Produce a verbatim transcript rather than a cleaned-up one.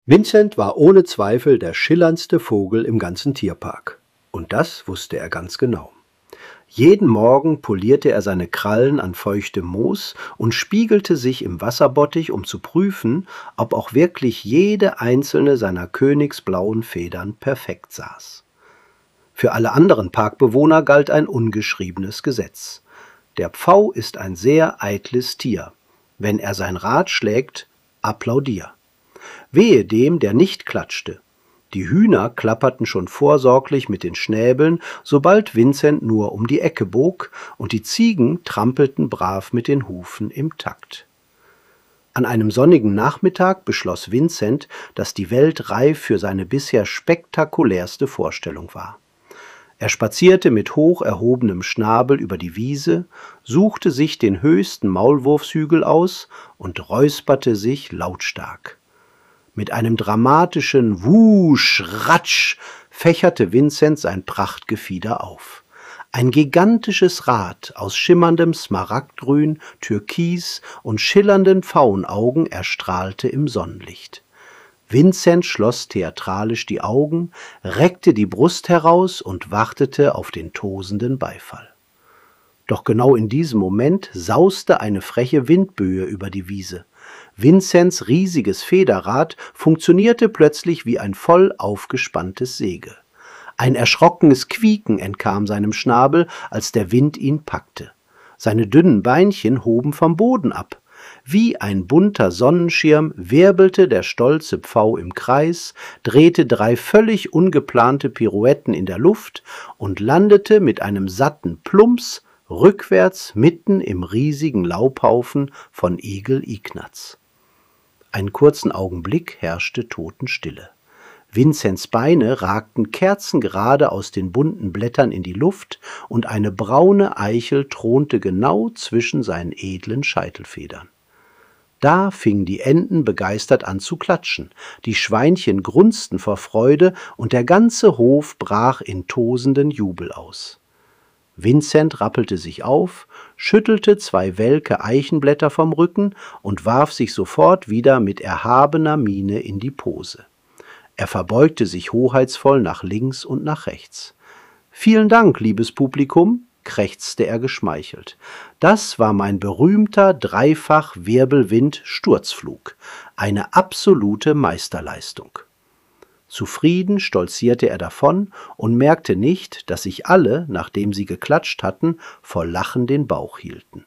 Vincent war ohne Zweifel der schillerndste Vogel im ganzen Tierpark. Und das wusste er ganz genau. Jeden Morgen polierte er seine Krallen an feuchtem Moos und spiegelte sich im Wasserbottich, um zu prüfen, ob auch wirklich jede einzelne seiner königsblauen Federn perfekt saß. Für alle anderen Parkbewohner galt ein ungeschriebenes Gesetz. Der Pfau ist ein sehr eitles Tier. Wenn er sein Rad schlägt, applaudier. Wehe dem, der nicht klatschte. Die Hühner klapperten schon vorsorglich mit den Schnäbeln, sobald Vincent nur um die Ecke bog, und die Ziegen trampelten brav mit den Hufen im Takt. An einem sonnigen Nachmittag beschloss Vincent, dass die Welt reif für seine bisher spektakulärste Vorstellung war. Er spazierte mit hoch erhobenem Schnabel über die Wiese, suchte sich den höchsten Maulwurfshügel aus und räusperte sich lautstark. Mit einem dramatischen Wusch, Ratsch fächerte Vincent sein Prachtgefieder auf. Ein gigantisches Rad aus schimmerndem Smaragdgrün, Türkis und schillernden Pfauenaugen erstrahlte im Sonnenlicht. Vincent schloss theatralisch die Augen, reckte die Brust heraus und wartete auf den tosenden Beifall. Doch genau in diesem Moment sauste eine freche Windböe über die Wiese. Vincents riesiges Federrad funktionierte plötzlich wie ein voll aufgespanntes Segel. Ein erschrockenes Quieken entkam seinem Schnabel, als der Wind ihn packte. Seine dünnen Beinchen hoben vom Boden ab. Wie ein bunter Sonnenschirm wirbelte der stolze Pfau im Kreis, drehte drei völlig ungeplante Pirouetten in der Luft und landete mit einem satten Plumps rückwärts mitten im riesigen Laubhaufen von Igel Ignaz. Einen kurzen Augenblick herrschte Totenstille. Vincents Beine ragten kerzengerade aus den bunten Blättern in die Luft, und eine braune Eichel thronte genau zwischen seinen edlen Scheitelfedern. Da fingen die Enten begeistert an zu klatschen, die Schweinchen grunzten vor Freude, und der ganze Hof brach in tosenden Jubel aus. Vincent rappelte sich auf, schüttelte zwei welke Eichenblätter vom Rücken und warf sich sofort wieder mit erhabener Miene in die Pose. Er verbeugte sich hoheitsvoll nach links und nach rechts. »Vielen Dank, liebes Publikum«, krächzte er geschmeichelt. »Das war mein berühmter Dreifach-Wirbelwind-Sturzflug. Eine absolute Meisterleistung.« Zufrieden stolzierte er davon und merkte nicht, dass sich alle, nachdem sie geklatscht hatten, vor Lachen den Bauch hielten.